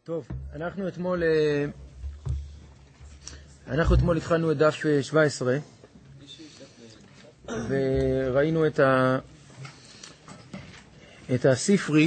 טוב, אנחנו אתמול התחלנו את דף 17 וראינו את הספרי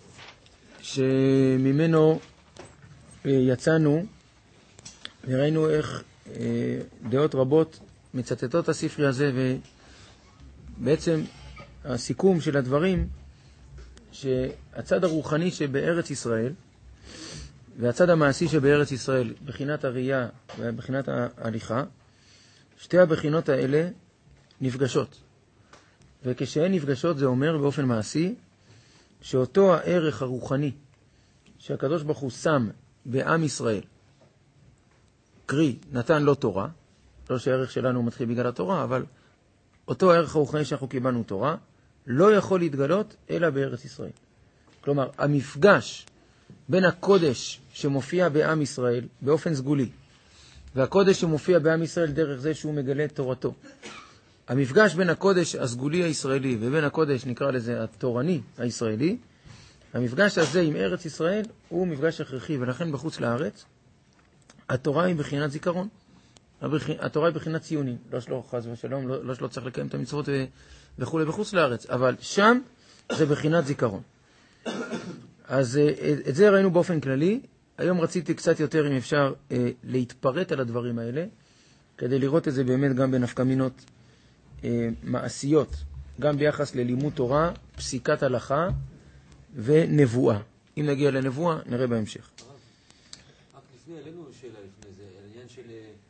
שממנו יצאנו, וראינו איך דעות רבות מצטטות את הספרי הזה, ובעצם הסיכום של הדברים שהצד הרוחני שבארץ ישראל והצד המעשי שבארץ ישראל, בחינת הראייה ובחינת ההליכה, שתי הבחינות האלה נפגשות. וכשהן נפגשות זה אומר באופן מעשי שאותו הערך הרוחני שהקדוש ברוך הוא שם בעם ישראל, קרי נתן לו תורה, לא שהערך שלנו מתחיל בגלל התורה, אבל אותו הערך הרוחני שאנחנו קיבלנו תורה, לא יכול להתגלות אלא בארץ ישראל. כלומר, המפגש בין הקודש שמופיע בעם ישראל באופן סגולי, והקודש שמופיע בעם ישראל דרך זה שהוא מגלה את תורתו, המפגש בין הקודש הסגולי הישראלי ובין הקודש, נקרא לזה, התורני הישראלי, המפגש הזה עם ארץ ישראל הוא מפגש הכרחי, ולכן בחוץ לארץ התורה היא בחינת זיכרון. התורה היא בחינת ציונים, לא שלא חס ושלום, לא שלא צריך לקיים את המצוות וכו' בחוץ לארץ, אבל שם זה בחינת זיכרון. אז את זה ראינו באופן כללי. היום רציתי קצת יותר, אם אפשר, להתפרט על הדברים האלה, כדי לראות את זה באמת גם בנפקמינות מעשיות, גם ביחס ללימוד תורה, פסיקת הלכה ונבואה. אם נגיע לנבואה, נראה בהמשך. רק לפני, עלינו שאלה לפני זה, העניין של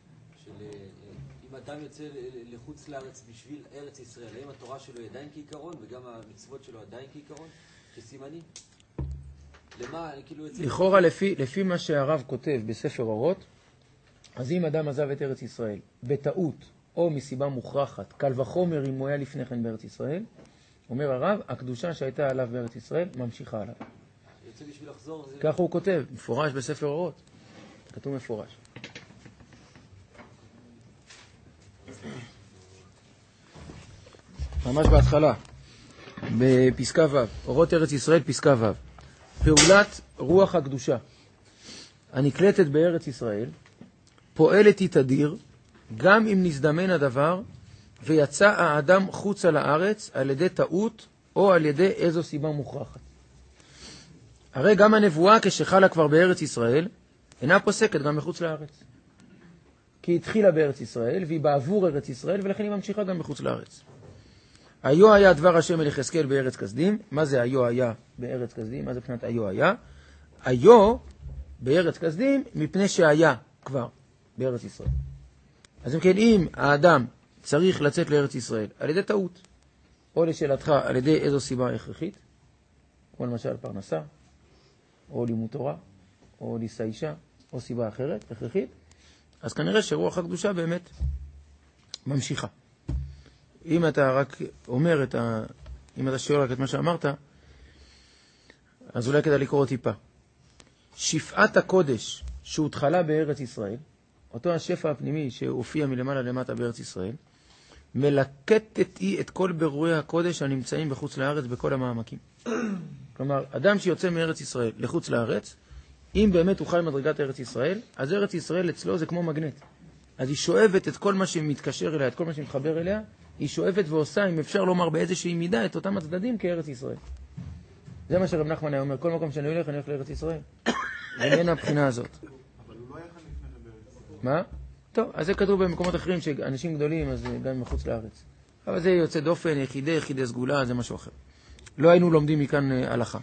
אם אדם יוצא לחוץ לארץ בשביל ארץ ישראל, האם התורה שלו היא עדיין כעיקרון, וגם המצוות שלו עדיין כעיקרון, כסימני? לכאורה לפי מה שהרב כותב בספר אורות, אז אם אדם עזב את ארץ ישראל בטעות או מסיבה מוכרחת, קל וחומר אם הוא היה לפני כן בארץ ישראל, אומר הרב, הקדושה שהייתה עליו בארץ ישראל ממשיכה עליו. יוצא בשביל לחזור, ככה הוא כותב, מפורש בספר אורות, כתוב מפורש. ממש בהתחלה, בפסקה ו', אורות ארץ ישראל, פסקה ו'. פעולת רוח הקדושה הנקלטת בארץ ישראל פועלת היא תדיר, גם אם נזדמן הדבר ויצא האדם חוצה לארץ על ידי טעות או על ידי איזו סיבה מוכרחת. הרי גם הנבואה כשחלה כבר בארץ ישראל אינה פוסקת גם מחוץ לארץ, כי היא התחילה בארץ ישראל והיא בעבור ארץ ישראל, ולכן היא ממשיכה גם מחוץ לארץ. היו היה דבר השם אל יחזקאל בארץ כסדים. מה זה היו היה בארץ כסדים? מה זה מבחינת היו היה? היו בארץ כסדים מפני שהיה כבר בארץ ישראל. אז אם כן, אם האדם צריך לצאת לארץ ישראל על ידי טעות, או לשאלתך על ידי איזו סיבה הכרחית, כמו למשל פרנסה, או לימוד תורה, או לישא אישה, או סיבה אחרת הכרחית, אז כנראה שרוח הקדושה באמת ממשיכה. אם אתה רק אומר אם אתה שואל רק את מה שאמרת, אז אולי כדאי לקרוא טיפה. שפעת הקודש שהותחלה בארץ ישראל, אותו השפע הפנימי שהופיע מלמעלה למטה בארץ ישראל, מלקטת היא את כל ברואי הקודש הנמצאים בחוץ לארץ בכל המעמקים. כלומר, אדם שיוצא מארץ ישראל לחוץ לארץ, אם באמת הוא חי מדרגת ארץ ישראל, אז ארץ ישראל אצלו זה כמו מגנט. אז היא שואבת את כל מה שמתקשר אליה, את כל מה שמתחבר אליה, היא שואבת ועושה, אם אפשר לומר באיזושהי מידה, את אותם הצדדים כארץ ישראל. זה מה שרב נחמן היה אומר, כל מקום שאני הולך, אני הולך לארץ ישראל. ואין הבחינה הזאת. אבל הוא לא היה כאן לפני כן בארץ ישראל. מה? טוב, אז זה כתוב במקומות אחרים, שאנשים גדולים, אז גם מחוץ לארץ. אבל זה יוצא דופן, יחידי סגולה, זה משהו אחר. לא היינו לומדים מכאן הלכה.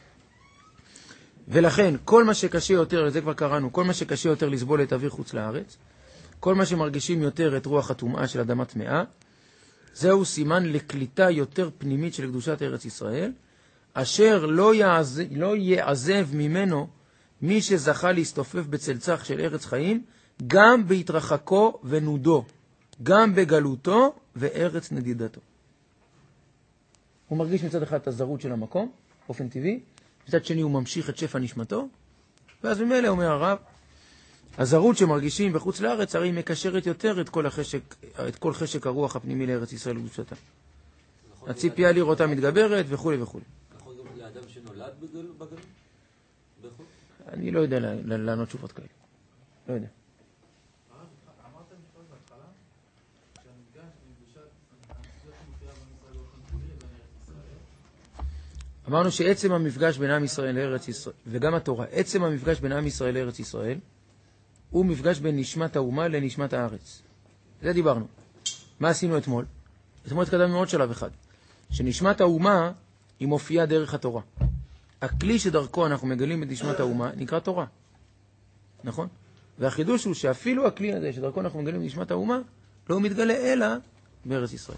ולכן, כל מה שקשה יותר, לזה כבר קראנו, כל מה שקשה יותר לסבול את אוויר חוץ לארץ, כל מה שמרגישים יותר את רוח הטומאה של אדמה טמאה, זהו סימן לקליטה יותר פנימית של קדושת ארץ ישראל, אשר לא יעזב ממנו מי שזכה להסתופף בצלצח של ארץ חיים, גם בהתרחקו ונודו, גם בגלותו וארץ נדידתו. הוא מרגיש מצד אחד את הזרות של המקום, באופן טבעי, מצד שני הוא ממשיך את שפע נשמתו, ואז ממילא אומר הרב, הזרות שמרגישים בחוץ לארץ הרי היא מקשרת יותר את כל חשק הרוח הפנימי לארץ ישראל וקדושתה. הציפייה לראותה מתגברת וכו' וכו'. נכון גם לאדם שנולד בגלות? אני לא יודע לענות תשובות כאלה. לא יודע. אמרתם לפעול בהתחלה, שהמפגש מפגשת המפגש מופיעה במשרד באופן כולי לבין ארץ ישראל. אמרנו שעצם המפגש בין עם ישראל לארץ ישראל, וגם התורה, עצם המפגש בין עם ישראל לארץ ישראל, הוא מפגש בין נשמת האומה לנשמת הארץ. זה דיברנו. מה עשינו אתמול? אתמול התקדמנו עוד שלב אחד. שנשמת האומה היא מופיעה דרך התורה. הכלי שדרכו אנחנו מגלים את נשמת האומה נקרא תורה. נכון? והחידוש הוא שאפילו הכלי הזה שדרכו אנחנו מגלים את נשמת האומה, לא מתגלה אלא בארץ ישראל.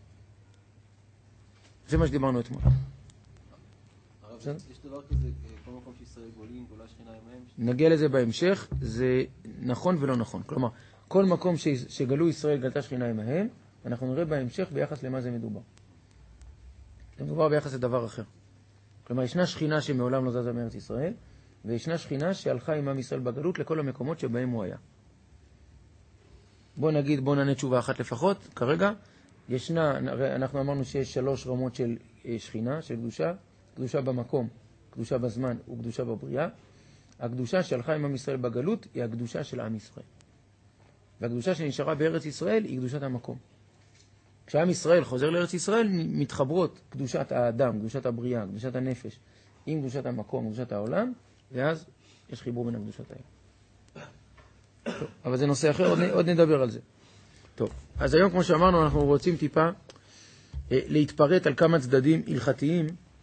זה מה שדיברנו אתמול. הרב, יש דבר כזה, כל מקום שישראל גולים, גולה שכינה עמהם? נגיע לזה בהמשך, זה נכון ולא נכון. כלומר, כל מקום שגלו ישראל גלתה שכינה עמהם, אנחנו נראה בהמשך ביחס למה זה מדובר. זה מדובר ביחס לדבר אחר. כלומר, ישנה שכינה שמעולם לא זזה מארץ ישראל, וישנה שכינה שהלכה עם עם ישראל בגלות לכל המקומות שבהם הוא היה. בוא נענה תשובה אחת לפחות. כרגע, אנחנו אמרנו שיש 3 רמות של שכינה, של קדושה. קדושה במקום, קדושה בזמן וקדושה בבריאה. הקדושה שהלכה עם עם ישראל בגלות היא הקדושה של עם ישראל. והקדושה שנשארה בארץ ישראל היא קדושת המקום. כשעם ישראל חוזר לארץ ישראל, מתחברות קדושת האדם, קדושת הבריאה, קדושת הנפש, עם קדושת המקום, קדושת העולם, ואז יש חיבור בין הקדושות האלה. טוב, אבל זה נושא אחר, עוד נדבר על זה. טוב, אז היום כמו שאמרנו, אנחנו רוצים טיפה להתפרט על כמה צדדים הלכתיים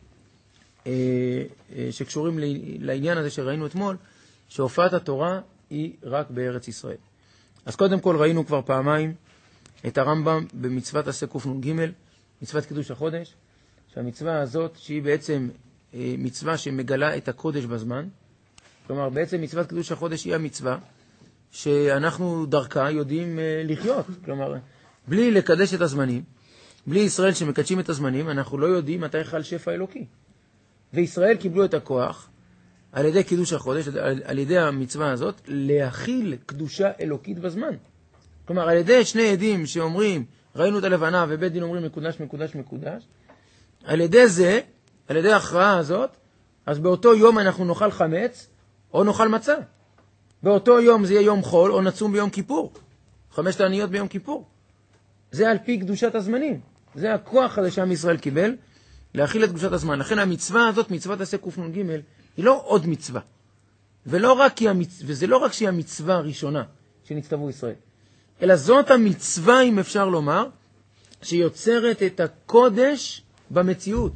שקשורים לעניין הזה שראינו אתמול, שהופעת התורה היא רק בארץ ישראל. אז קודם כל ראינו כבר פעמיים את הרמב"ם במצוות עשה קנ"ג, מצוות קידוש החודש, שהמצווה הזאת שהיא בעצם מצווה שמגלה את הקודש בזמן, כלומר בעצם מצוות קידוש החודש היא המצווה שאנחנו דרכה יודעים לחיות, כלומר בלי לקדש את הזמנים, בלי ישראל שמקדשים את הזמנים, אנחנו לא יודעים מתי חל שפע אלוקי. וישראל קיבלו את הכוח על ידי קידוש החודש, על ידי המצווה הזאת, להכיל קדושה אלוקית בזמן. כלומר, על ידי 2 עדים שאומרים, ראינו את הלבנה, ובית דין אומרים מקודש, מקודש, מקודש, על ידי זה, על ידי ההכרעה הזאת, אז באותו יום אנחנו נאכל חמץ, או נאכל מצה. באותו יום זה יהיה יום חול, או נצום ביום כיפור. 5 תעניות ביום כיפור. זה על פי קדושת הזמנים. זה הכוח הזה שעם ישראל קיבל, להכיל את קדושת הזמן. לכן המצווה הזאת, מצוות עשה קנ"ג, היא לא עוד מצווה. וזה לא רק שהיא המצווה הראשונה שנצטוו ישראל, אלא זאת המצווה, אם אפשר לומר, שיוצרת את הקודש במציאות.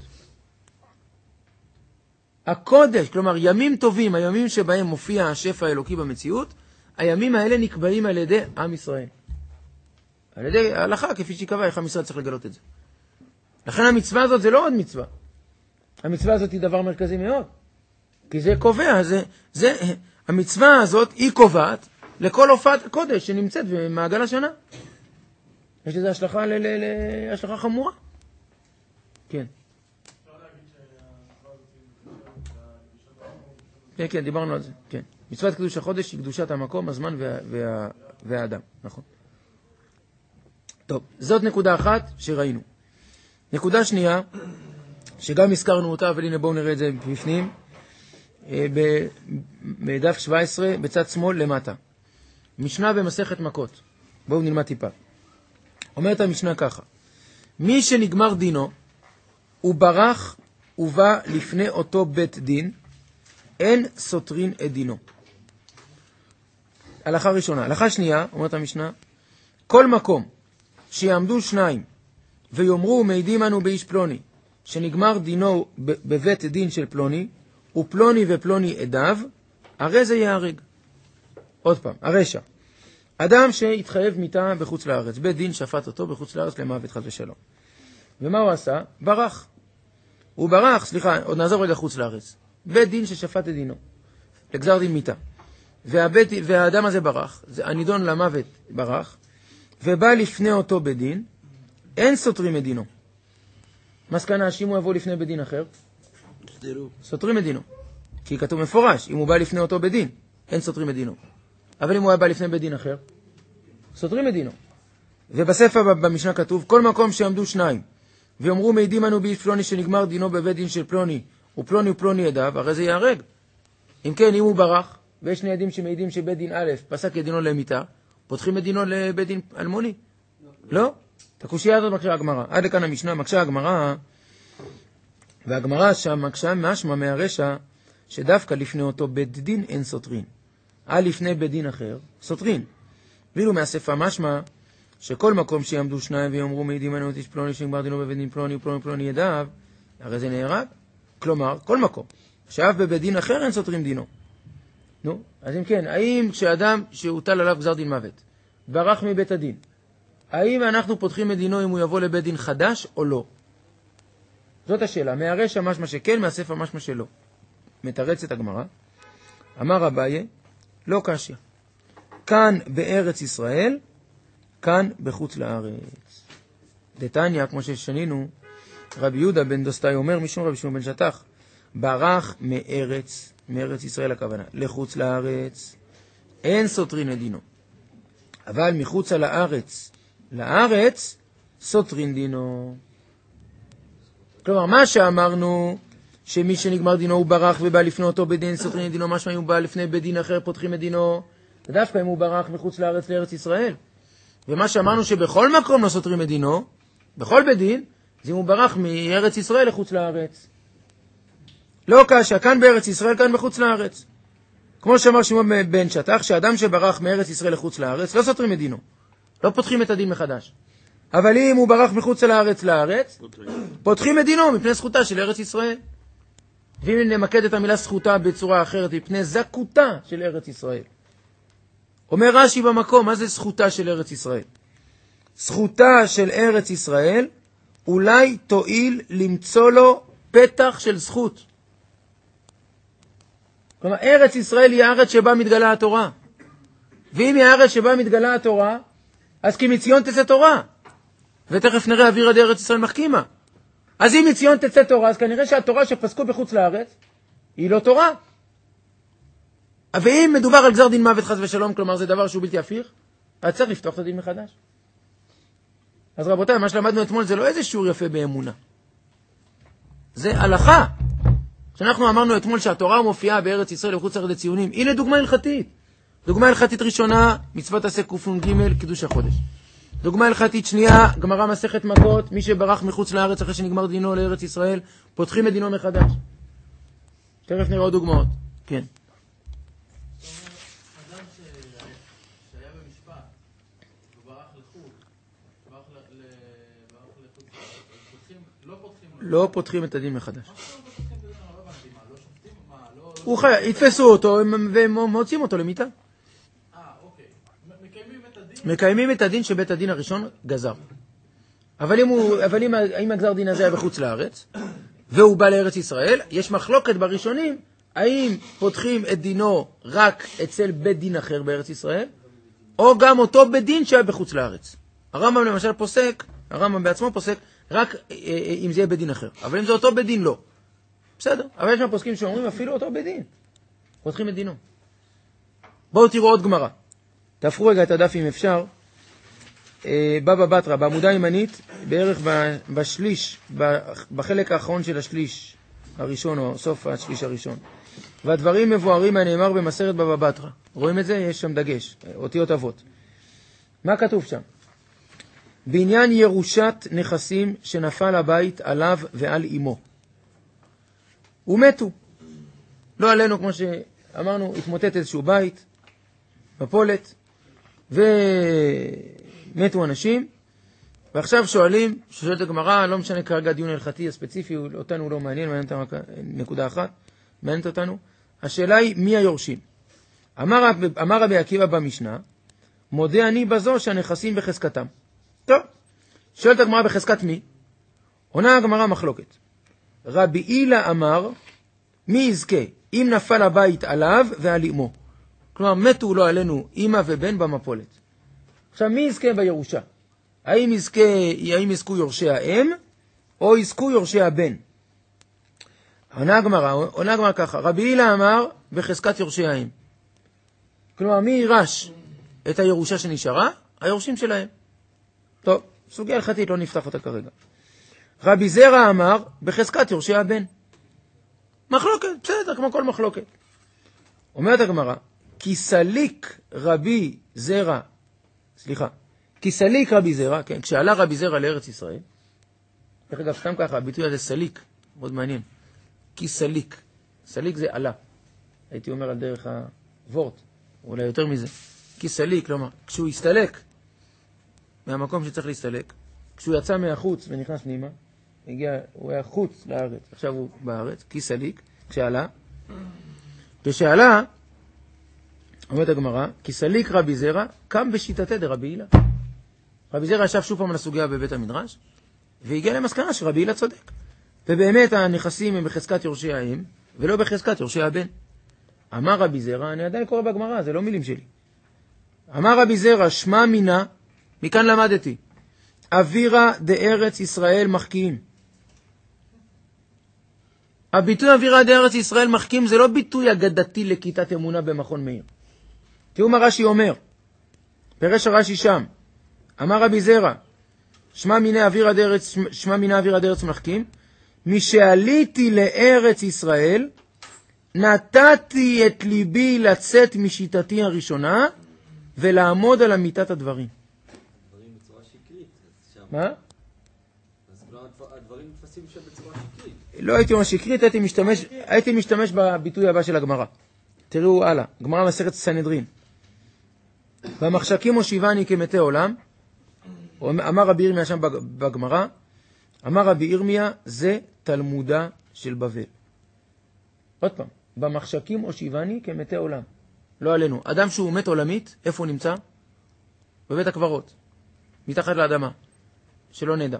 הקודש, כלומר ימים טובים, הימים שבהם מופיע השפע האלוקי במציאות, הימים האלה נקבעים על ידי עם ישראל. על ידי ההלכה, כפי שקבע, איך עם ישראל צריך לגלות את זה. לכן המצווה הזאת זה לא עוד מצווה. המצווה הזאת היא דבר מרכזי מאוד. כי זה קובע, המצווה הזאת היא קובעת לכל הופעת הקודש שנמצאת במעגל השנה. יש לזה השלכה חמורה. כן. אפשר להגיד שהמצווה הזאת כן, דיברנו על זה. כן. מצוות קדוש החודש היא קדושת המקום, הזמן והאדם. נכון. טוב, זאת נקודה אחת שראינו. נקודה שנייה, שגם הזכרנו אותה, אבל הנה בואו נראה את זה בפנים, בדף 17, בצד שמאל למטה. משנה במסכת מכות. בואו נלמד טיפה. אומרת המשנה ככה, מי שנגמר דינו, הוא ברח ובא לפני אותו בית דין, אין סותרין את דינו. הלכה ראשונה. הלכה שנייה, אומרת המשנה, כל מקום שיעמדו 2 ויאמרו מעידים אנו באיש פלוני, שנגמר דינו בבית דין של פלוני, ופלוני ופלוני עדיו, הרי זה יהרג. עוד פעם, הרשע. אדם שהתחייב מיתה בחוץ לארץ, בית דין שפט אותו בחוץ לארץ למוות חס ושלום. ומה הוא עשה? ברח. הוא ברח, עוד נעזוב רגע חוץ לארץ. בית דין ששפט את דינו, לגזר דין מיתה. והאדם הזה ברח, הנידון למוות ברח, ובא לפני אותו בית דין, אין סותרים את דינו. מסקנה, שאם הוא יבוא לפני בית דין אחר, סותרים את דינו. כי כתוב מפורש, אם הוא בא לפני אותו בית דין, אין סותרים את דינו. אבל אם הוא בא לפני בית דין אחר, סותרים את דינו. ובספר במשנה כתוב, כל מקום שעמדו 2, ואומרו מעידים אנו באיש פלוני שנגמר דינו בבית דין של פלוני, ופלוני ופלוני עדיו, הרי זה יהרג. אם כן, אם הוא ברח, ויש שני עדים שמעידים שבית דין א' פסק את דינו למיתה, פותחים את דינו לבית דין אלמוני? לא? את הקושייה הזאת מקשה הגמרא. עד לכאן המשנה מקשה הגמרא, והגמרא שם מקשה משמע מהרשע, שדווקא לפני אותו בית דין אין סותרין. לפני בית דין אחר, סותרין. ואילו מהשפה משמע, שכל מקום שיעמדו שניים ויאמרו מעידים אנו את איש פלוני שנגמר דינו בבית דין פלוני ופלוני פלוני ידיו, הרי זה נהרג. כלומר, כל מקום, שאף בבית דין אחר אין סותרים דינו. נו, אז אם כן, האם כשאדם שהוטל עליו גזר דין מוות, ברח מבית הדין, האם אנחנו פותחים את דינו אם הוא יבוא לבית דין חדש או לא? זאת השאלה. מהרשע משמע שכן, מהשפה משמע שלא. מתרצת הגמרא, אמר אביי, לא קשיא. כאן בארץ ישראל, כאן בחוץ לארץ. דתניא, כמו ששנינו, רבי יהודה בן דוסתאי אומר, משום רבי שמעון בן שטח, ברח מארץ ישראל הכוונה, לחוץ לארץ, אין סותרין את דינו. אבל מחוץ לארץ, סותרין דינו. כלומר, מה שאמרנו, שמי שנגמר דינו הוא ברח ובא לפני אותו בדין, סותרין את דינו, משמע אם הוא בא לפני בדין אחר, פותחים את דינו, ודווקא אם הוא ברח מחוץ לארץ ישראל. ומה שאמרנו שבכל מקום לא סותרים את דינו, בכל בדין, אז אם הוא ברח מארץ ישראל לחוץ לארץ. לא קשה, כאן בארץ ישראל, כאן בחוץ לארץ. כמו שאמר שמעון בן שטח, שאדם שברח מארץ ישראל לחוץ לארץ, לא סותרים את דינו. לא פותחים את הדין מחדש. אבל אם הוא ברח מחוץ לארץ, פותחים את דינו מפני זכותה של ארץ ישראל. ואם נמקד את המילה זכותה בצורה אחרת, מפני זכותה של ארץ ישראל. אומר רש"י במקום, מה זה זכותה של ארץ ישראל? זכותה של ארץ ישראל, אולי תועיל למצוא לו פתח של זכות. כלומר, ארץ ישראל היא הארץ שבה מתגלה התורה. ואם היא הארץ שבה מתגלה התורה, אז כי מציון תצא תורה. ותכף נראה אוויר עד ארץ ישראל מחכימה. אז אם מציון תצא תורה, אז כנראה שהתורה שפסקו בחוץ לארץ, היא לא תורה. ואם מדובר על גזר דין מוות חס ושלום, כלומר זה דבר שהוא בלתי הפיך, אז צריך לפתוח את הדין מחדש. אז רבותיי, מה שלמדנו אתמול זה לא איזה שיעור יפה באמונה. זה הלכה. כשאנחנו אמרנו אתמול שהתורה מופיעה בארץ ישראל וחוץ לארץ לציונים, הנה דוגמה הלכתית. דוגמה הלכתית ראשונה, מצוות עשה קנ"ג, קידוש החודש. דוגמה הלכתית שנייה, גמרא מסכת מכות, מי שברח מחוץ לארץ אחרי שנגמר דינו לארץ ישראל, פותחים את דינו מחדש. תכף נראה עוד דוגמאות. כן. אדם שהיה במשפט, הוא ברח לחו"ל, ברח לחוץ, לא פותחים את הדין מחדש. לא שופטים? יתפסו אותו והם מוצאים אותו למיטה. אוקיי. מקיימים את הדין? מקיימים את הדין שבית הדין הראשון גזר. אבל אם הגזר דין הזה היה בחוץ לארץ, והוא בא לארץ ישראל, יש מחלוקת בראשונים, האם פותחים את דינו רק אצל בית דין אחר בארץ ישראל, או גם אותו בית דין שהיה בחוץ לארץ. הרמב"ם למשל פוסק, הרמב"ם בעצמו פוסק, רק אם זה יהיה בית דין אחר. אבל אם זה אותו בית דין, לא. בסדר, אבל יש פוסקים שאומרים אפילו אותו בית דין. פותחים את דינו. בואו תראו עוד גמרא. תהפכו רגע את הדף אם אפשר. בבא בתרא, בעמודה הימנית, בערך בשליש, בחלק האחרון של השליש הראשון, או סוף השליש הראשון. והדברים מבוארים הנאמר במסכת בבא בתרא. רואים את זה? יש שם דגש, אותיות אבות. מה כתוב שם? בעניין ירושת נכסים שנפל הבית עליו ועל אמו. ומתו. לא עלינו, כמו שאמרנו, התמוטט איזשהו בית, בפולת, ומתו אנשים, ועכשיו שואלת הגמרא, לא משנה כרגע הדיון ההלכתי הספציפי, אותנו לא מעניין, מעניין אותנו רק נקודה אחת, מעניינת אותנו. השאלה היא, מי היורשים? אמר רבי עקיבא במשנה, מודה אני בזו שהנכסים בחזקתם. טוב, שואלת הגמרא בחזקת מי? עונה הגמרא מחלוקת. רבי הילה אמר, מי יזכה אם נפל הבית עליו ועל אמו? כלומר, מתו לא עלינו אמא ובן במפולת. עכשיו, מי יזכה בירושה? האם יזכו יורשי האם, או יזכו יורשי הבן? עונה הגמרא ככה, רבי הילה אמר, בחזקת יורשי האם. כלומר, מי יירש את הירושה שנשארה? היורשים שלהם. טוב, סוגיה הלכתית, לא נפתח אותה כרגע. רבי זרע אמר, בחזקת יורשי הבן. מחלוקת, בסדר, כמו כל מחלוקת. אומרת הגמרא, כי סליק רבי זרע, כן, כשעלה רבי זרע לארץ ישראל, דרך אגב, סתם ככה, הביטוי הזה סליק, מאוד מעניין. כי סליק. סליק זה עלה. הייתי אומר על דרך הוורט, אולי יותר מזה. כי סליק, כלומר, כשהוא הסתלק מהמקום שצריך להסתלק, כשהוא יצא מהחוץ ונכנס פנימה, הוא היה חוץ לארץ, עכשיו הוא בארץ, כי סליק, כשעלה, אומרת הגמרא, כי סליק רבי זרע, קם בשיטתה דרבי הילה. רבי זרע ישב שוב פעם על הסוגיה בבית המדרש, והגיע למסקנה שרבי הילה צודק. ובאמת הנכסים הם בחזקת יורשי האם, ולא בחזקת יורשי הבן. אמר רבי זרע, אני עדיין קורא בגמרא, זה לא מילים שלי. אמר רבי זרע, שמע מינה, מכאן למדתי, אווירה דארץ ישראל מחכים. הביטוי אווירה דארץ ישראל מחכים זה לא ביטוי אגדתי לכיתת אמונה במכון מאיר. תראו מה רש"י אומר, פרש הרש"י שם, אמר רבי זרע, שמע מינה אווירה דארץ מחכים, משעליתי לארץ ישראל, נתתי את ליבי לצאת משיטתי הראשונה, ולעמוד על אמיתת הדברים. הדברים בצורה שקרית. מה? אז הדברים נתפסים שם בצורה שקרית. לא הייתי אומר שקרית, הייתי משתמש בביטוי הבא של הגמרא. תראו הלאה, גמרא מסכת סנהדרין. במחשכים הושיבני כמתי עולם, אמר רבי ירמיה שם בגמרא, אמר רבי ירמיה, זה תלמודה של בבל. עוד פעם, במחשכים הושיבני כמתי עולם. לא עלינו. אדם שהוא מת עולמית, איפה הוא נמצא? בבית הקברות. מתחת לאדמה. שלא נדע.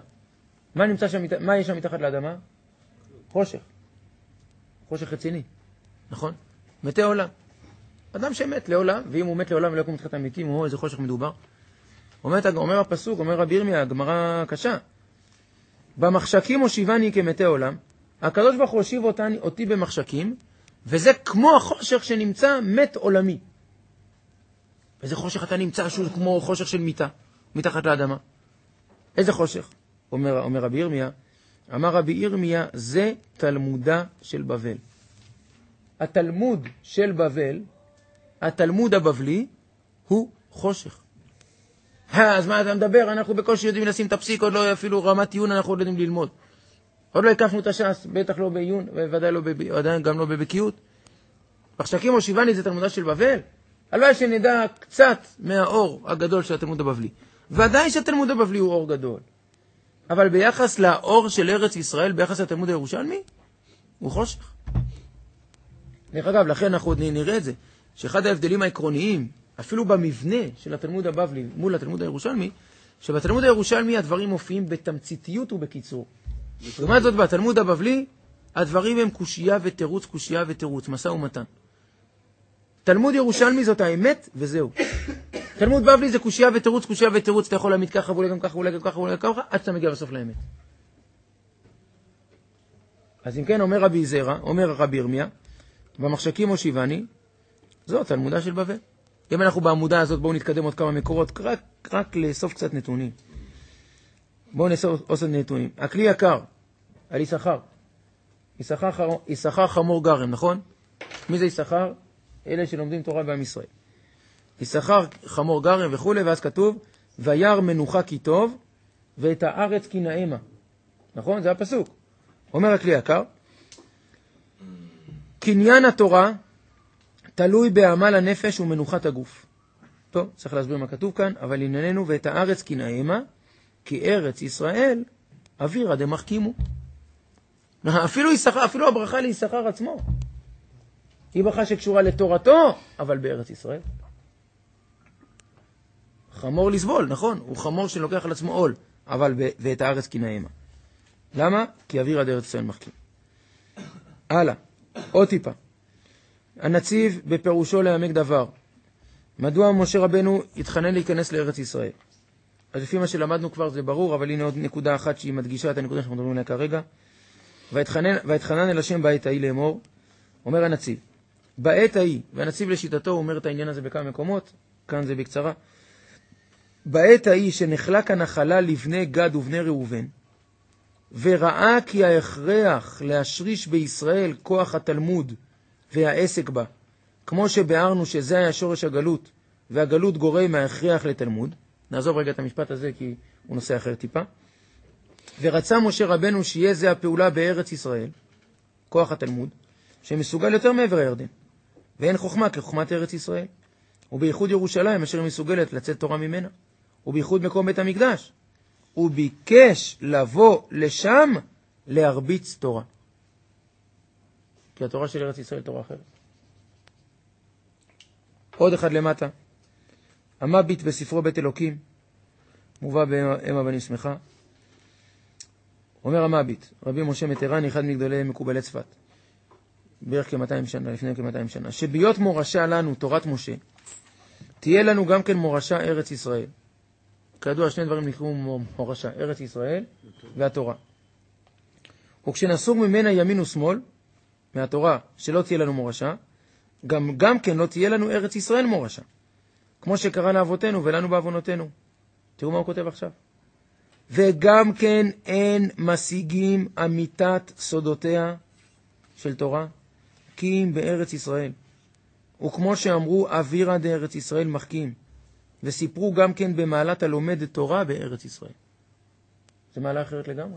מה יש שם מתחת לאדמה? חושך. חושך רציני. נכון? מתי עולם. אדם שמת לעולם, ואם הוא מת לעולם ולא יקום מתחת המתים, הוא איזה חושך מדובר. אומר הפסוק, אומר רבי ירמיה, הגמרא קשה. במחשכים הושיבני כמתי עולם, הקדוש ברוך הוא הושיב אותי במחשכים, וזה כמו החושך שנמצא מת עולמי. איזה חושך אתה נמצא שהוא כמו חושך של מיטה, מתחת לאדמה. איזה חושך? אומר רבי ירמיה, אמר רבי ירמיה, זה תלמודה של בבל. התלמוד של בבל, התלמוד הבבלי, הוא חושך. אז מה אתה מדבר? אנחנו בקושי יודעים לשים את הפסיק, עוד לא אפילו רמת עיון אנחנו עוד יודעים ללמוד. עוד לא הקפנו את הש"ס, בטח לא בעיון, וודאי לא עדיין גם לא בבקיאות. מחשכים הושיבני זה תלמודה של בבל? הלוואי שנדע קצת מהאור הגדול של התלמוד הבבלי. ודאי שהתלמוד הבבלי הוא אור גדול. אבל ביחס לאור של ארץ ישראל, ביחס לתלמוד הירושלמי, הוא חושך. דרך אגב, לכן אנחנו עוד נראה את זה, שאחד ההבדלים העקרוניים, אפילו במבנה של התלמוד הבבלי מול התלמוד הירושלמי, שבתלמוד הירושלמי הדברים מופיעים בתמציתיות ובקיצור. לעומת זאת, בתלמוד הבבלי, הדברים הם קושייה ותירוץ, קושייה ותירוץ, משא ומתן. תלמוד ירושלמי זאת האמת, וזהו. תלמוד בבלי זה קושייה ותירוץ, קושייה ותירוץ, אתה יכול להעמיד ככה, ואולי גם ככה, ואולי גם ככה, ואולי גם ככה, עד שאתה מגיע בסוף לאמת. אז אם כן, אומר רבי ירמיה, במחשכים הושיבני, זו תלמודה של בבל. אם אנחנו בעמודה הזאת, בואו נתקדם עוד כמה מקורות, רק לאסוף קצת נתונים. בואו נאסוף עוד נתונים. הכלי יקר, על יששכר. יששכר חמור גרם, נכון? מי זה יששכר? אלה שלומדים תורה בעם ישראל. יששכר חמור גרם וכו', ואז כתוב, וירא מנוחה כי טוב, ואת הארץ כי נעמה. נכון? זה הפסוק. אומר הכלי יקר, קניין התורה תלוי בעמל הנפש ומנוחת הגוף. טוב, צריך להסביר מה כתוב כאן, אבל ענייננו ואת הארץ כי נעמה, כי ארץ ישראל אווירה דמחכימו. אפילו הברכה ליששכר עצמו. היא ברכה שקשורה לתורתו, אבל בארץ ישראל. חמור לסבול, נכון? הוא חמור שלוקח על עצמו עול, אבל ואת הארץ כי נעמה. למה? כי אווירה דארץ ישראל מחכים. הלאה, עוד טיפה. הנציב בפירושו לעמק דבר. מדוע משה רבנו התחנן להיכנס לארץ ישראל? אז לפי מה שלמדנו כבר זה ברור, אבל הנה עוד נקודה אחת שהיא מדגישה את הנקודה שאנחנו מדברים עליה כרגע. והתחנן אל השם בעת ההיא לאמור, אומר הנציב. בעת ההיא, והנציב לשיטתו אומר את העניין הזה בכמה מקומות, כאן זה בקצרה. בעת ההיא שנחלק הנחלה לבני גד ובני ראובן, וראה כי ההכרח להשריש בישראל כוח התלמוד והעסק בה, כמו שבארנו שזה היה שורש הגלות, והגלות גורם מההכרח לתלמוד, נעזוב רגע את המשפט הזה כי הוא נושא אחר טיפה, ורצה משה רבנו שיהיה זה הפעולה בארץ ישראל, כוח התלמוד, שמסוגל יותר מעבר הירדן, ואין חוכמה כחוכמת ארץ ישראל, ובייחוד ירושלים אשר מסוגלת לצאת תורה ממנה, ובייחוד מקום בית המקדש, הוא ביקש לבוא לשם להרביץ תורה. כי התורה של ארץ ישראל תורה אחרת. עוד אחד למטה, המביט בספרו בית אלוקים, מובא באם הבנים שמחה, אומר המביט, רבי משה מטרני, אחד מגדולי מקובלי צפת, בערך כ-200 שנה, לפני כ-200 שנה, שביות מורשה לנו תורת משה, תהיה לנו גם כן מורשה ארץ ישראל. כידוע, שני דברים נקראו מורשה, ארץ ישראל והתורה. וכשנסור ממנה ימין ושמאל, מהתורה שלא תהיה לנו מורשה, גם כן לא תהיה לנו ארץ ישראל מורשה. כמו שקרה לאבותינו ולנו בעוונותינו. תראו מה הוא כותב עכשיו. וגם כן אין משיגים אמיתת סודותיה של תורה, כי אם בארץ ישראל. וכמו שאמרו, אווירה דארץ ישראל מחכים. וסיפרו גם כן במעלת הלומד תורה בארץ ישראל. זה מעלה אחרת לגמרי.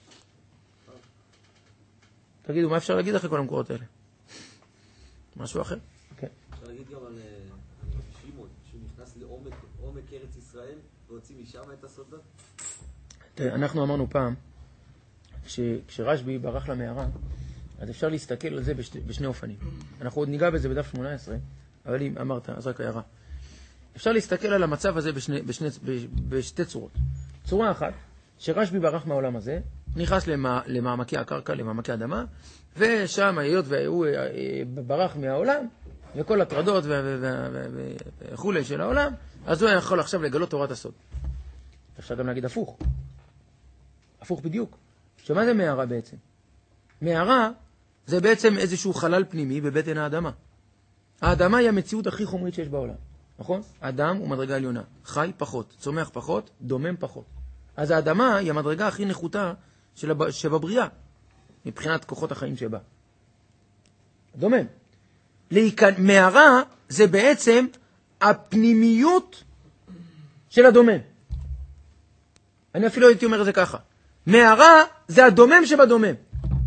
תגידו, מה אפשר להגיד אחרי כל המקורות האלה? משהו אחר? כן. אפשר להגיד גם על שמעון, שהוא נכנס לעומק ארץ ישראל, והוציא משם את הסודות? אנחנו אמרנו פעם, כשרשב"י ברח למערה, אז אפשר להסתכל על זה בשני אופנים. אנחנו עוד ניגע בזה בדף 18, אבל אם אמרת, אז רק הערה. אפשר להסתכל על המצב הזה בשתי צורות. צורה אחת, שרשב"י ברח מהעולם הזה, נכנס למעמקי הקרקע, למעמקי האדמה, ושם היות והוא ברח מהעולם, וכל הטרדות וכולי של העולם, אז הוא יכול עכשיו לגלות תורת הסוד. אפשר גם להגיד הפוך. הפוך בדיוק. שמה זה מערה בעצם? מערה זה בעצם איזשהו חלל פנימי בבטן האדמה. האדמה היא המציאות הכי חומרית שיש בעולם. נכון? האדם הוא מדרגה עליונה. חי פחות, צומח פחות, דומם פחות. אז האדמה היא המדרגה הכי נחותה שבבריאה, מבחינת כוחות החיים שבה. דומם. מערה זה בעצם הפנימיות של הדומם. אני אפילו הייתי אומר את זה ככה. מערה זה הדומם שבדומם.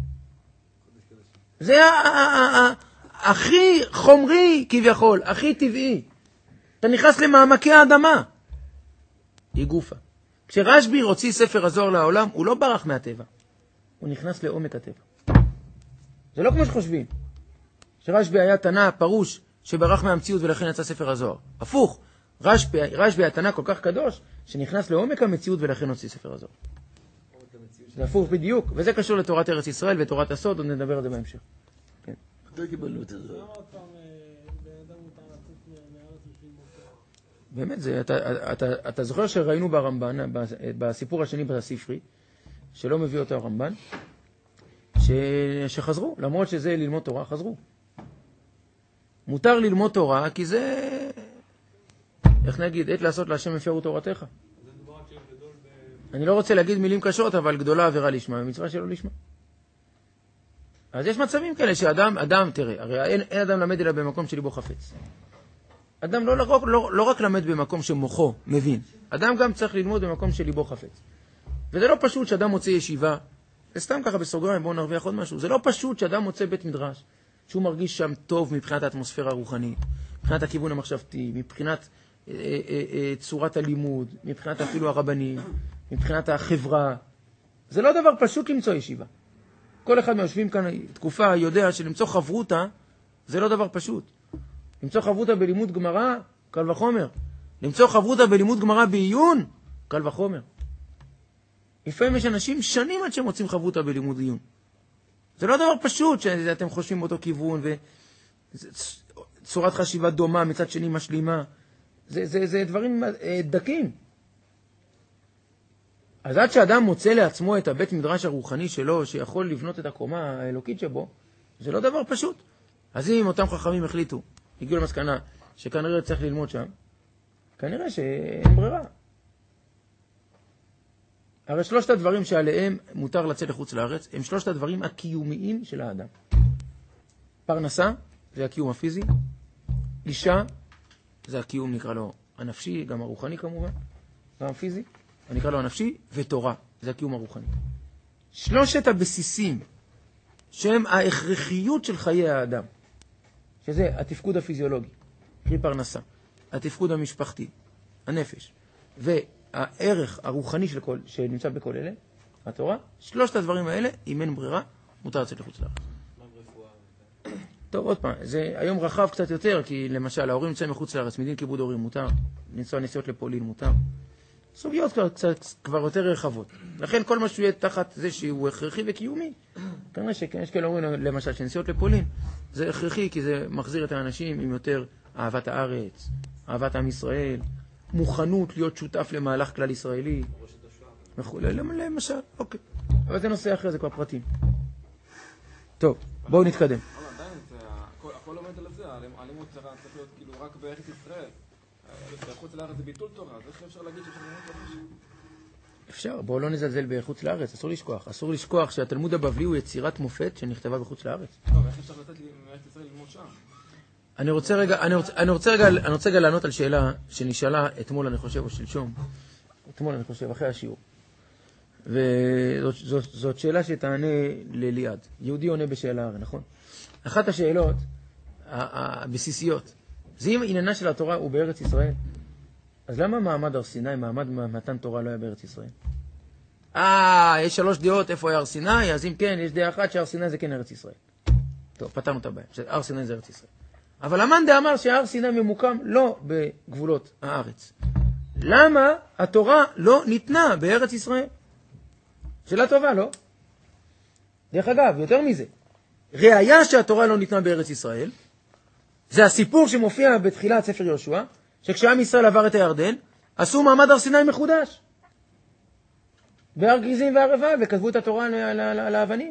זה הכי חומרי כביכול, הכי טבעי. אתה נכנס למעמקי האדמה. היא גופה. כשרשב"י הוציא ספר הזוהר לעולם, הוא לא ברח מהטבע. הוא נכנס לעומק הטבע. זה לא כמו שחושבים. שרשב"י היה תנא פרוש שברח מהמציאות ולכן יצא ספר הזוהר. הפוך. רשב"י היה תנא כל כך קדוש שנכנס לעומק המציאות ולכן הוציא ספר הזוהר. זה הפוך בדיוק. וזה קשור לתורת ארץ ישראל ותורת הסוד, עוד נדבר על זה בהמשך. כן. מתי קיבלנו את זה? באמת, אתה זוכר שראינו ברמב"ן, בסיפור השני בספרי, שלא מביא אותו הרמב"ן, שחזרו, למרות שזה ללמוד תורה, חזרו. מותר ללמוד תורה, כי זה, איך נגיד, עת לעשות להשם הפרו תורתך. אני לא רוצה להגיד מילים קשות, אבל גדולה עבירה לשמה, ומצווה שלא לשמה. אז יש מצבים כאלה שאדם, תראה, הרי אין אדם למד אלא במקום שליבו חפץ. אדם לא רק למד במקום שמוחו מבין, אדם גם צריך ללמוד במקום שליבו חפץ. וזה לא פשוט שאדם מוצא ישיבה, וסתם ככה בסוגריים, בואו נרוויח עוד משהו, זה לא פשוט שאדם מוצא בית מדרש, שהוא מרגיש שם טוב מבחינת האטמוספירה הרוחנית, מבחינת הכיוון המחשבתי, מבחינת צורת הלימוד, מבחינת אפילו הרבנים, מבחינת החברה. זה לא דבר פשוט למצוא ישיבה. כל אחד מהיושבים כאן תקופה יודע שלמצוא חברותה זה לא דבר פשוט. למצוא חברותה בלימוד גמרא, קל וחומר. למצוא חברותה בלימוד גמרא בעיון, קל וחומר. לפעמים יש אנשים שנים עד שהם מוצאים חברותה בלימוד עיון. זה לא דבר פשוט שאתם חושבים באותו כיוון, וצורת חשיבה דומה, מצד שני משלימה. זה דברים דקים. אז עד שאדם מוצא לעצמו את הבית מדרש הרוחני שלו, שיכול לבנות את הקומה האלוקית שבו, זה לא דבר פשוט. אז אם אותם חכמים החליטו, הגיעו למסקנה שכנראה צריך ללמוד שם, כנראה שאין ברירה. הרי שלושת הדברים שעליהם מותר לצאת לחוץ לארץ, הם שלושת הדברים הקיומיים של האדם. פרנסה, זה הקיום הפיזי, אישה, זה הקיום נקרא לו הנפשי, גם הרוחני כמובן, גם הפיזי, נקרא לו הנפשי, ותורה, זה הקיום הרוחני. שלושת הבסיסים שהם ההכרחיות של חיי האדם, שזה התפקוד הפיזיולוגי, קרי פרנסה, התפקוד המשפחתי, הנפש, והערך הרוחני שנמצא בכל אלה, התורה, שלושת הדברים האלה, אם אין ברירה, מותר לצאת לחוץ לארץ. טוב, עוד פעם, זה היום רחב קצת יותר, כי למשל, ההורים נמצאים מחוץ לארץ, מדין כיבוד הורים מותר, לנסוע נסיעות לפולין מותר. סוגיות כבר יותר רחבות. לכן כל מה שהוא יהיה תחת זה שהוא הכרחי וקיומי, כנראה שיש כאלה אומרים למשל שנסיעות לפולין, זה הכרחי כי זה מחזיר את האנשים עם יותר אהבת הארץ, אהבת עם ישראל, מוכנות להיות שותף למהלך כלל ישראלי, למשל, אוקיי. אבל זה נושא אחר, זה כבר פרטים. טוב, בואו נתקדם. הכל עומד על זה, הלימוד צריך להיות כאילו רק בארץ ישראל. בחוץ לארץ זה ביטול תורה, אז איך אפשר להגיד שאפשר ללמוד תורה? אפשר, בואו לא נזלזל בחוץ לארץ, אסור לשכוח. אסור לשכוח שהתלמוד הבבלי הוא יצירת מופת שנכתבה בחוץ לארץ. טוב, איך אפשר לתת מארץ ישראל ללמוד שם? אני רוצה רגע לענות על שאלה שנשאלה אתמול, אני חושב, או שלשום. אתמול, אני חושב, אחרי השיעור. וזאת שאלה שתענה לליעד. יהודי עונה בשאלה הרי, נכון? אחת השאלות הבסיסיות, זה אם עניינה של התורה הוא בארץ ישראל, אז למה מעמד הר סיני, מעמד מתן תורה לא היה בארץ ישראל? יש 3 דעות איפה היה הר סיני, אז אם כן, יש דעה אחת שהר סיני זה כן ארץ ישראל. טוב, פתרנו את הבעיה, שהר סיני זה ארץ ישראל. אבל המאן דאמר שהר סיני ממוקם לא בגבולות הארץ. למה התורה לא ניתנה בארץ ישראל? שאלה טובה, לא? דרך אגב, יותר מזה, ראיה שהתורה לא ניתנה בארץ ישראל, זה הסיפור שמופיע בתחילת ספר יהושע, שכשעם ישראל עבר את הירדן, עשו מעמד הר סיני מחודש. בהר גריזים והר עיבל, וכתבו את התורה על האבנים.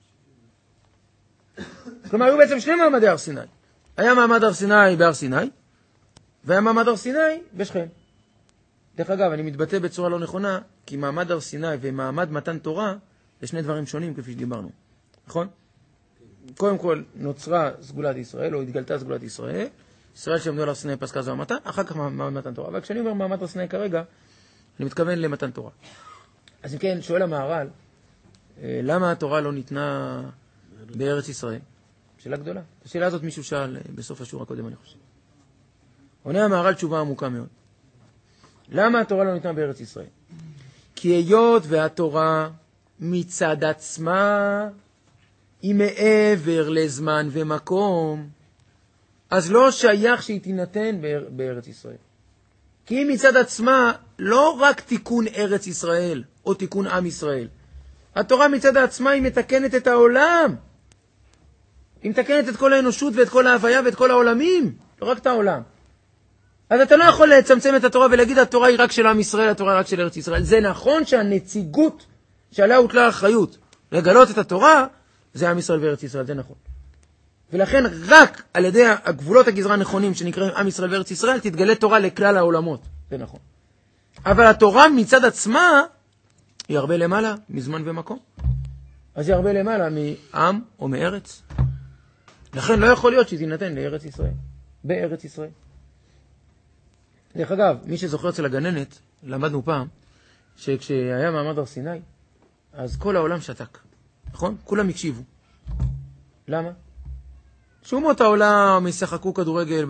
כלומר, היו בעצם 2 מעמדי הר סיני. היה מעמד הר סיני בהר סיני, והיה מעמד הר סיני בשכם. דרך אגב, אני מתבטא בצורה לא נכונה, כי מעמד הר סיני ומעמד מתן תורה, זה 2 דברים שונים כפי שדיברנו. נכון? קודם כל נוצרה סגולת ישראל, או התגלתה סגולת ישראל, ישראל שעמדו על הר סיני פסקה זו המתן, אחר כך מעמד מתן תורה. אבל כשאני אומר מעמד הר סיני כרגע, אני מתכוון למתן תורה. אז אם כן, שואל המהר"ל, למה התורה לא ניתנה בארץ ישראל? שאלה גדולה. השאלה הזאת מישהו שאל בסוף השיעור הקודם, אני חושב. עונה המהר"ל תשובה עמוקה מאוד. למה התורה לא ניתנה בארץ ישראל? כי היות והתורה מצד עצמה היא מעבר לזמן ומקום, אז לא שייך שהיא תינתן בארץ ישראל. כי היא מצד עצמה לא רק תיקון ארץ ישראל או תיקון עם ישראל. התורה מצד עצמה היא מתקנת את העולם. היא מתקנת את כל האנושות ואת כל ההוויה ואת כל העולמים, לא רק את העולם. אז אתה לא יכול לצמצם את התורה ולהגיד התורה היא רק של עם ישראל, התורה היא רק של ארץ ישראל. זה נכון שהנציגות שעליה הוטלה האחריות לגלות את התורה, זה עם ישראל וארץ ישראל, זה נכון. ולכן רק על ידי הגבולות הגזרה הנכונים שנקראים עם ישראל וארץ ישראל, תתגלה תורה לכלל העולמות, זה נכון. אבל התורה מצד עצמה היא הרבה למעלה מזמן ומקום. אז היא הרבה למעלה מעם או מארץ. לכן לא יכול להיות שהיא תינתן לארץ ישראל, בארץ ישראל. דרך אגב, מי שזוכר אצל הגננת, למדנו פעם, שכשהיה מעמד הר סיני, אז כל העולם שתק. נכון? כולם הקשיבו. למה? שאומות העולם ישחקו כדורגל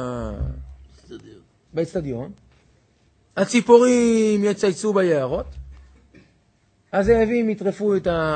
באצטדיון, הציפורים יצייצו ביערות, הזאבים יטרפו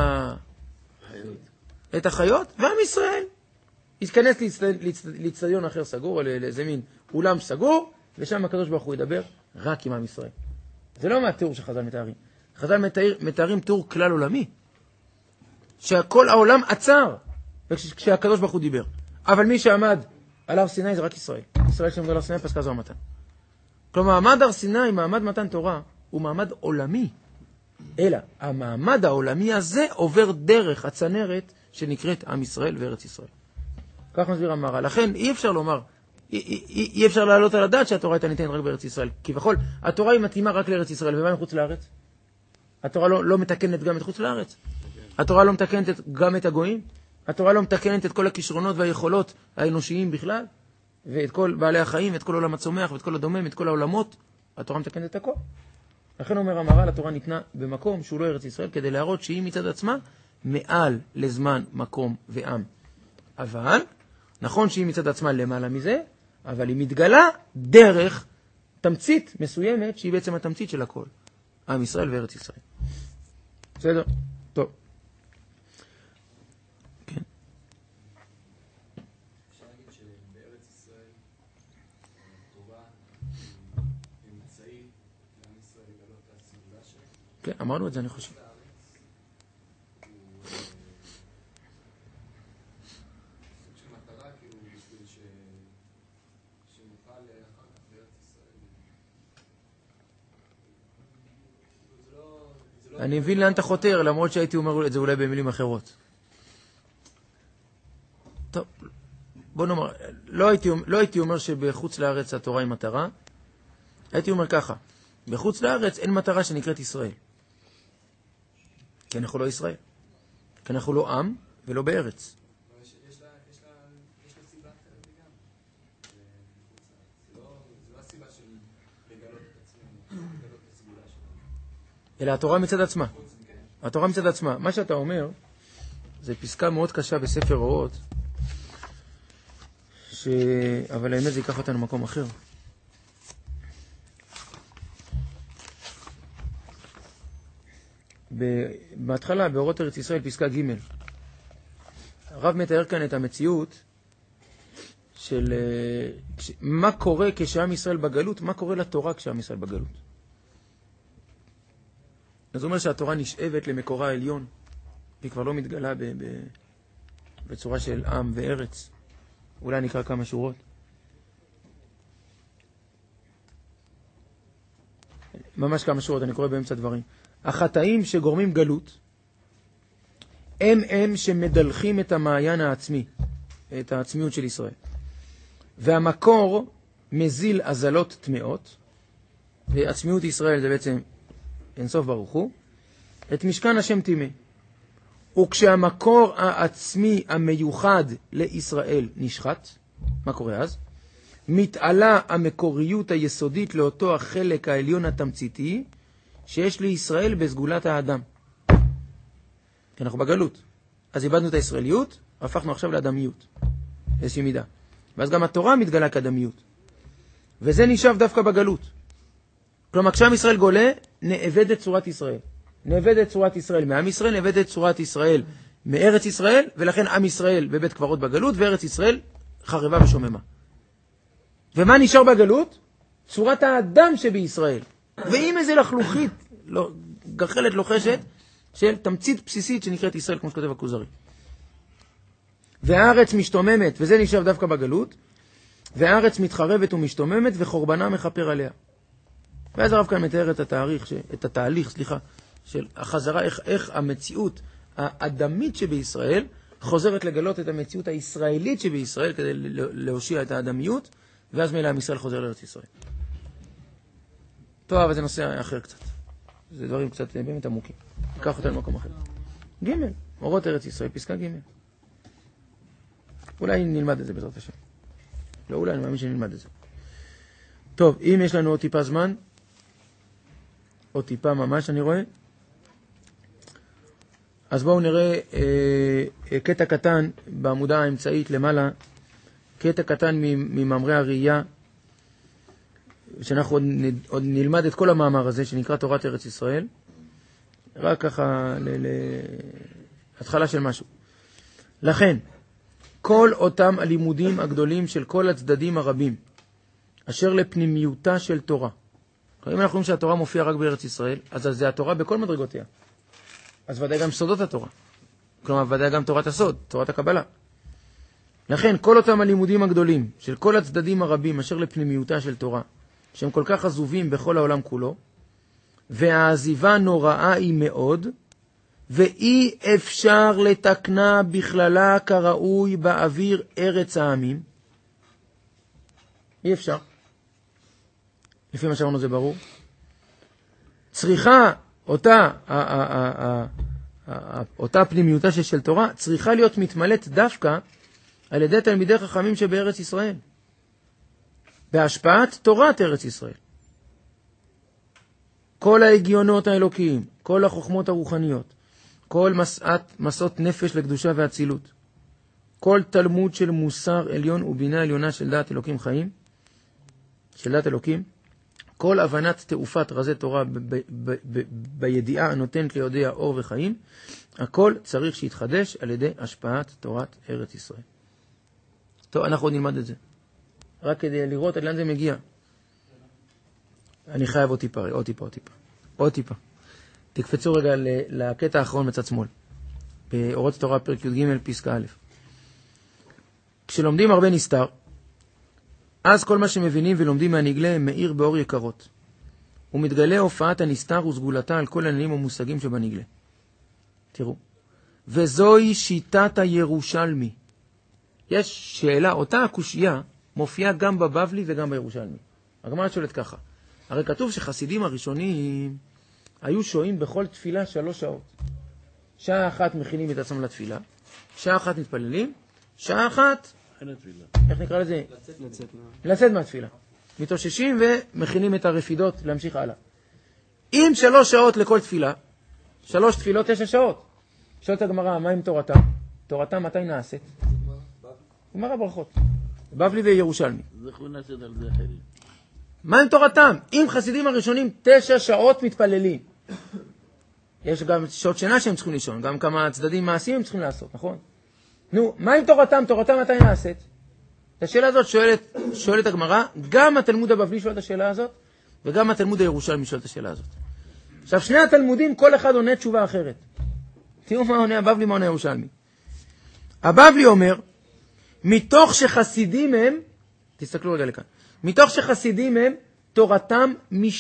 את החיות, ועם ישראל יתכנס לאצטדיון אחר סגור, או לאיזה מין אולם סגור, ושם הקדוש ברוך הוא ידבר רק עם עם ישראל. זה לא מהתיאור שחז"ל מתארים. חז"ל מתארים תיאור כלל עולמי, שכל העולם עצר כשהקדוש ברוך הוא דיבר. אבל מי שעמד על הר סיני זה רק ישראל. ישראל שעמד על הר סיני פסקה זו המתן. כלומר, מעמד הר סיני, מעמד מתן תורה, הוא מעמד עולמי. אלא, המעמד העולמי הזה עובר דרך הצנרת שנקראת עם ישראל וארץ ישראל. כך מסביר המהר"ל. לכן אי אפשר לומר, אי אפשר להעלות על הדעת שהתורה הייתה ניתנת רק בארץ ישראל. כי בכל, התורה היא מתאימה רק לארץ ישראל, ומה מחוץ לארץ? התורה לא מתקנת גם את חוץ לארץ. התורה לא מתקנת גם את הגויים. התורה לא מתקנת את כל הכישרונות והיכולות האנושיים בכלל. ואת כל בעלי החיים, ואת כל עולם הצומח, ואת כל הדומם, את כל העולמות, התורה מתקנת את הכל. לכן אומר המהר"ל, התורה ניתנה במקום שהוא לא ארץ ישראל, כדי להראות שהיא מצד עצמה מעל לזמן, מקום ועם. אבל, נכון שהיא מצד עצמה למעלה מזה, אבל היא מתגלה דרך תמצית מסוימת, שהיא בעצם התמצית של הכל. עם ישראל וארץ ישראל. בסדר? טוב. כן. אפשר להגיד שבארץ ישראל התורה היא אמצעי לעם ישראל לגלות את הסגולה שלו. כן, אמרנו את זה, אני חושב. אני מבין לאן אתה חותר, למרות שהייתי אומר את זה אולי במילים אחרות. טוב, בוא נאמר, לא הייתי אומר שבחוץ לארץ התורה היא מטרה. הייתי אומר ככה, בחוץ לארץ אין מטרה שנקראת ישראל. כי אנחנו לא ישראל. כי אנחנו לא עם ולא בארץ. יש לה סיבה אחרת גם. זה לא הסיבה של לגלות את עצמנו, לגלות את הסגולה שלנו. אלא התורה מצד עצמה. התורה מצד עצמה. מה שאתה אומר, זה פסקה מאוד קשה בספר אורות, אבל האמת זה ייקח אותנו מקום אחר. בהתחלה, באורות ארץ ישראל, פסקה ג' הרב מתאר כאן את המציאות של מה קורה כשעם ישראל בגלות, מה קורה לתורה כשעם ישראל בגלות. אז הוא אומר שהתורה נשאבת למקורה העליון, היא כבר לא מתגלה בצורה של עם וארץ. אולי נקרא כמה שורות. ממש כמה שורות, אני קורא באמצע דברים. החטאים שגורמים גלות, הם שמדלכים את המעיין העצמי, את העצמיות של ישראל. והמקור מזיל הזלות טמאות, ועצמיות ישראל זה בעצם אינסוף ברוך הוא, את משכן השם טימא. וכשהמקור העצמי המיוחד לישראל נשחט, מה קורה אז? מתעלה המקוריות היסודית לאותו החלק העליון התמציתי שיש לישראל בסגולת האדם. כי אנחנו בגלות. אז איבדנו את הישראליות, הפכנו עכשיו לאדמיות. איזושהי מידה. ואז גם התורה מתגלה כאדמיות. וזה נשאב דווקא בגלות. כלומר, כשעם ישראל גולה, נאבדת צורת ישראל. נאבדת צורת ישראל מעם ישראל, נאבדת צורת ישראל מארץ ישראל, ולכן עם ישראל בבית קברות בגלות, וארץ ישראל חרבה ושוממה. ומה נשאר בגלות? צורת האדם שבישראל. ועם איזה לחלוכית, גחלת לוחשת, של תמצית בסיסית שנקראת ישראל, כמו שכותב הכוזרי. והארץ משתוממת, וזה נשאר דווקא בגלות, והארץ מתחרבת ומשתוממת, וחורבנה מחפר עליה. ואז הרב כאן מתאר את התהליך של החזרה, איך המציאות האדמית שבישראל חוזרת לגלות את המציאות הישראלית שבישראל כדי להושיע את האדמיות, ואז מילא עם ישראל חוזר לארץ ישראל. טוב, אבל זה נושא אחר קצת. זה דברים קצת באמת עמוקים. ניקח אותנו למקום אחר. ג' אורות ארץ ישראל, פסקה ג'. אולי נלמד את זה בעזרת השם. לא, אולי אני מאמין שנלמד את זה. טוב, אם יש לנו עוד טיפה זמן, עוד טיפה ממש אני רואה, אז בואו נראה קטע קטן בעמודה האמצעית למעלה, קטע קטן ממאמרי הראייה, שאנחנו עוד נלמד את כל המאמר הזה שנקרא תורת ארץ ישראל, רק ככה להתחלה של משהו. לכן, כל אותם הלימודים הגדולים של כל הצדדים הרבים, אשר לפנימיותה של תורה. אם אנחנו רואים שהתורה מופיעה רק בארץ ישראל, אז זה התורה בכל מדרגותיה. אז ודאי גם סודות התורה. כלומר, ודאי גם תורת הסוד, תורת הקבלה. לכן, כל אותם הלימודים הגדולים של כל הצדדים הרבים, אשר לפנימיותה של תורה, שהם כל כך עזובים בכל העולם כולו, והעזיבה נוראה היא מאוד, ואי אפשר לתקנה בכללה כראוי באוויר ארץ העמים. אי אפשר. לפי מה שאמרנו זה ברור. צריכה אותה פנימיותה של תורה, צריכה להיות מתמלאת דווקא על ידי תלמידי חכמים שבארץ ישראל. בהשפעת תורת ארץ ישראל. כל ההגיונות האלוקיים, כל החוכמות הרוחניות, כל מסעות נפש לקדושה ואצילות, כל תלמוד של מוסר עליון ובינה עליונה של דעת אלוקים חיים, של דעת אלוקים, כל הבנת תעופת רזי תורה בידיעה הנותנת ליודע אור וחיים, הכל צריך שיתחדש על ידי השפעת תורת ארץ ישראל. טוב, אנחנו עוד נלמד את זה. רק כדי לראות עד לאן זה מגיע. אני חייב עוד טיפה. תקפצו רגע לקטע האחרון מצד שמאל. באורות התורה פרק י"ג פסקה א'. כשלומדים הרבה נסתר, אז כל מה שמבינים ולומדים מהנגלה מאיר באור יקרות. ומתגלה הופעת הנסתר וסגולתה על כל העניינים המושגים שבנגלה. תראו. וזוהי שיטת הירושלמי. יש שאלה, אותה הקושייה מופיעה גם בבבלי וגם בירושלמי. הגמרא שואלת ככה. הרי כתוב שחסידים הראשונים היו שוהים בכל תפילה 3 שעות. שעה אחת מכינים את עצמם לתפילה, שעה אחת מתפללים, שעה אחת, איך נקרא לזה? לצאת מהתפילה. מתאוששים ומכינים את הרפידות להמשיך הלאה. אם 3 שעות לכל תפילה, 3 תפילות 9 שעות. שואלת הגמרא, מה עם תורתם? תורתם מתי נעשית? גמרא ברכות. בבלי וירושלמי. זכו נעשית על זה אחרים. מה עם תורתם? אם חסידים הראשונים 9 שעות מתפללים. יש גם שעות שינה שהם צריכים לישון, גם כמה צדדים מעשיים הם צריכים לעשות, נכון? נו, מה עם תורתם? תורתם מתי נעשית? את השאלה הזאת שואלת הגמרא, גם התלמוד הבבלי שואל את השאלה הזאת, וגם התלמוד הירושלמי שואל את השאלה הזאת. עכשיו, שני התלמודים, כל אחד עונה תשובה אחרת. תראו מה עונה הבבלי, מה עונה הירושלמי. הבבלי אומר, מתוך שחסידים הם, תסתכלו רגע לכאן, מתוך שחסידים הם, תורתם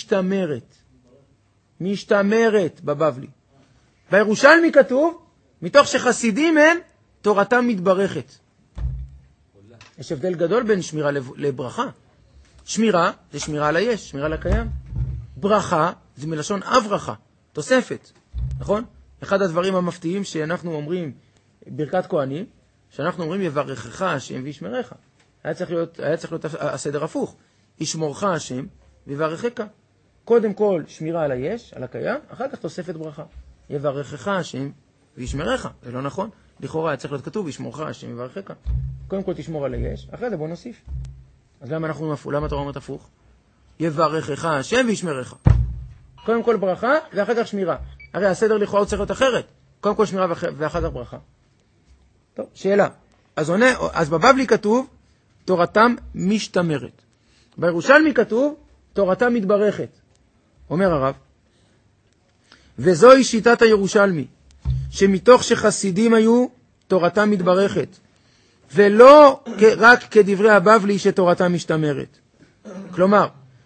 משתמרת בבבלי. בירושלמי כתוב, מתוך שחסידים הם, תורתם מתברכת. יש הבדל גדול בין שמירה לברכה. שמירה זה שמירה על היש, שמירה על הקיים. ברכה זה מלשון אברכה, תוספת, נכון? אחד הדברים המפתיעים שאנחנו אומרים ברכת כהנים, שאנחנו אומרים יברכך השם וישמרך. היה צריך להיות הסדר הפוך. ישמורך השם ויברכך. קודם כל שמירה על היש, על הקיים, אחר כך תוספת ברכה. יברכך השם וישמרך. זה לא נכון. לכאורה היה צריך להיות כתוב ישמורך השם ויברכך. קודם כל תשמור על היש, אחרי זה בוא נוסיף. אז למה למה התורה אומרת הפוך? יברכך השם וישמרך. קודם כל ברכה ואחר כך שמירה. הרי הסדר לכאורה הוא צריך להיות אחרת. קודם כל שמירה ואחר כך ברכה. טוב, שאלה. אז בבבלי כתוב, תורתם משתמרת. בירושלמי כתוב, תורתם מתברכת. אומר הרב, וזוהי שיטת הירושלמי, שמתוך שחסידים היו, תורתם מתברכת. ולא רק כדברי הבבלי שתורתם משתמרת. כלומר,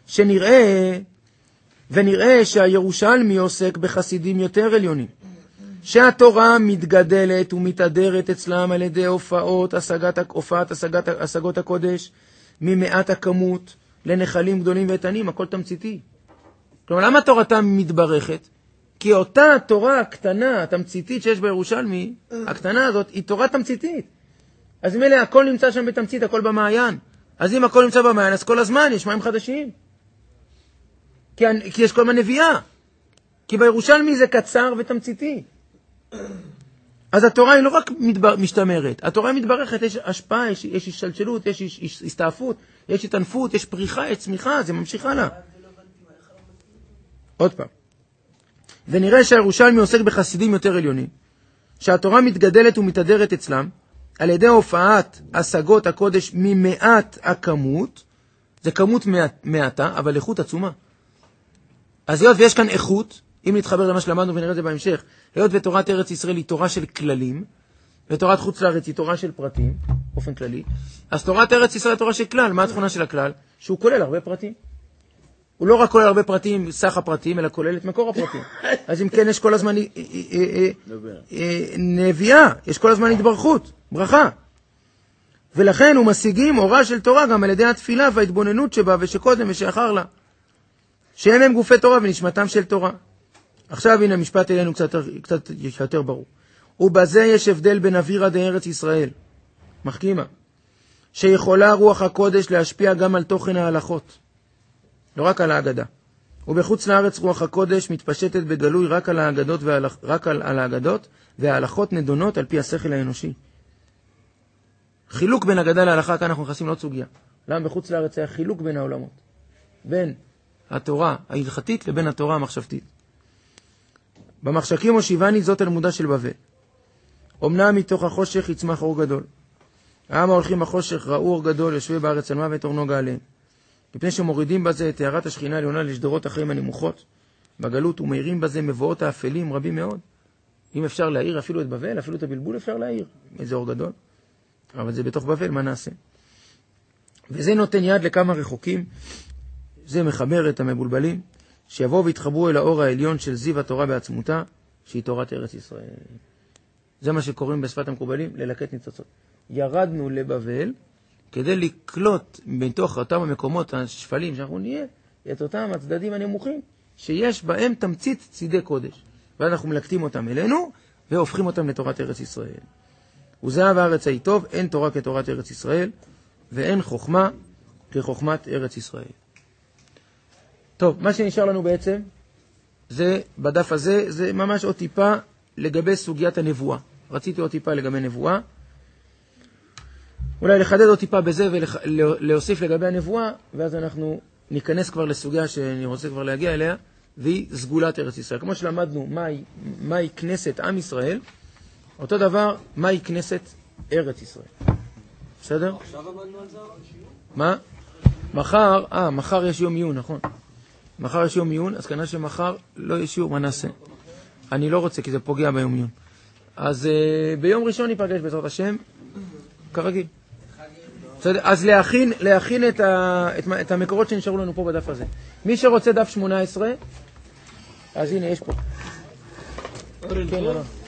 ונראה שהירושלמי עוסק בחסידים יותר עליונים. שהתורה מתגדלת ומתהדרת אצלם על ידי הופעת השגות הקודש ממעט הכמות לנחלים גדולים ואיתנים, הכל תמציתי. כלומר, למה תורתם מתברכת? כי אותה תורה הקטנה, התמציתית שיש בירושלמי, הקטנה הזאת, היא תורה תמציתית. אז מלא, הכל נמצא שם בתמצית, הכל במעיין. אז אם הכל נמצא במעיין, אז כל הזמן יש מים חדשים. כי יש כל הזמן נביאה. כי בירושלמי זה קצר ותמציתי. אז התורה היא לא רק משתמרת, התורה מתברכת, יש השפעה, יש השתלשלות, יש הסתעפות, יש התענפות, יש פריחה, יש צמיחה, זה ממשיך הלאה. עוד פעם. ונראה שהירושלמי עוסק בחסידים יותר עליונים, שהתורה מתגדלת ומתהדרת אצלם, על ידי הופעת השגות הקודש ממעט הכמות, זה כמות מעטה, אבל איכות עצומה. אז היות ויש כאן איכות, אם נתחבר למה שלמדנו ונראה את זה בהמשך, היות ותורת ארץ ישראל היא תורה של כללים, ותורת חוץ לארץ היא תורה של פרטים, באופן כללי, אז תורת ארץ ישראל היא תורה של כלל. מה התכונה של הכלל? שהוא כולל הרבה פרטים. הוא לא רק כולל הרבה פרטים, סך הפרטים, אלא כולל את מקור הפרטים. אז אם כן, יש כל הזמן נביאה, יש כל הזמן התברכות, ברכה. ולכן הוא משיגים אורה של תורה גם על ידי התפילה וההתבוננות שבה ושקודם ושאחר לה. שהם הם גופי תורה ונשמתם של תורה. עכשיו הנה המשפט אלינו קצת יותר ברור. ובזה יש הבדל בין אווירא דארץ ישראל, מחכימה, שיכולה רוח הקודש להשפיע גם על תוכן ההלכות, לא רק על ההגדה. ובחוץ לארץ רוח הקודש מתפשטת בגלוי רק על ההגדות, על ההגדות וההלכות נדונות על פי השכל האנושי. חילוק בין הגדה להלכה, כאן אנחנו נכנסים לעוד סוגיה. למה בחוץ לארץ היה חילוק בין העולמות? בין התורה ההלכתית לבין התורה המחשבתית. במחשכים הושיבני זאת תלמודה של בבל. אמנם מתוך החושך יצמח אור גדול. העם ההולכים בחושך ראו אור גדול, יושבי בארץ על מוות אור נוגה עליהם. מפני שמורידים בזה את טהרת השכינה העליונה לשדרות החיים הנמוכות בגלות, ומאירים בזה מבואות האפלים רבים מאוד. אם אפשר להעיר אפילו את בבל, אפילו את הבלבול אפשר להעיר. איזה אור גדול. אבל זה בתוך בבל, מה נעשה? וזה נותן יד לכמה רחוקים, זה מחבר את המבולבלים, שיבואו ויתחברו אל האור העליון של זיו התורה בעצמותה, שהיא תורת ארץ ישראל. זה מה שקוראים בשפת המקובלים, ללקט ניצוצות. ירדנו לבבל, כדי לקלוט בתוך אותם המקומות השפלים שאנחנו נהיה, את אותם הצדדים הנמוכים, שיש בהם תמצית צידי קודש. ואנחנו מלקטים אותם אלינו, והופכים אותם לתורת ארץ ישראל. וזהב הארץ היא טוב, אין תורה כתורת ארץ ישראל, ואין חוכמה כחוכמת ארץ ישראל. טוב, מה שנשאר לנו בעצם, זה בדף הזה, זה ממש עוד טיפה לגבי סוגיית הנבואה. רציתי עוד טיפה לגבי נבואה. אולי לחדד עוד טיפה בזה ולהוסיף לגבי הנבואה, ואז אנחנו ניכנס כבר לסוגיה שאני רוצה כבר להגיע אליה, והיא סגולת ארץ ישראל. כמו שלמדנו מהי כנסת עם ישראל, אותו דבר מהי כנסת ארץ ישראל. בסדר? עכשיו עמדנו על זה? מה? מחר יש יום עיון, נכון. מחר יש יום עיון, אז כנראה שמחר לא יש שיעור, מה נעשה? אני לא רוצה, כי זה פוגע ביום עיון. אז ביום ראשון ניפגש בעזרת השם, כרגיל. בסדר? אז להכין את המקורות שנשארו לנו פה בדף הזה. מי שרוצה דף 18, אז הנה, יש פה. כן, לא.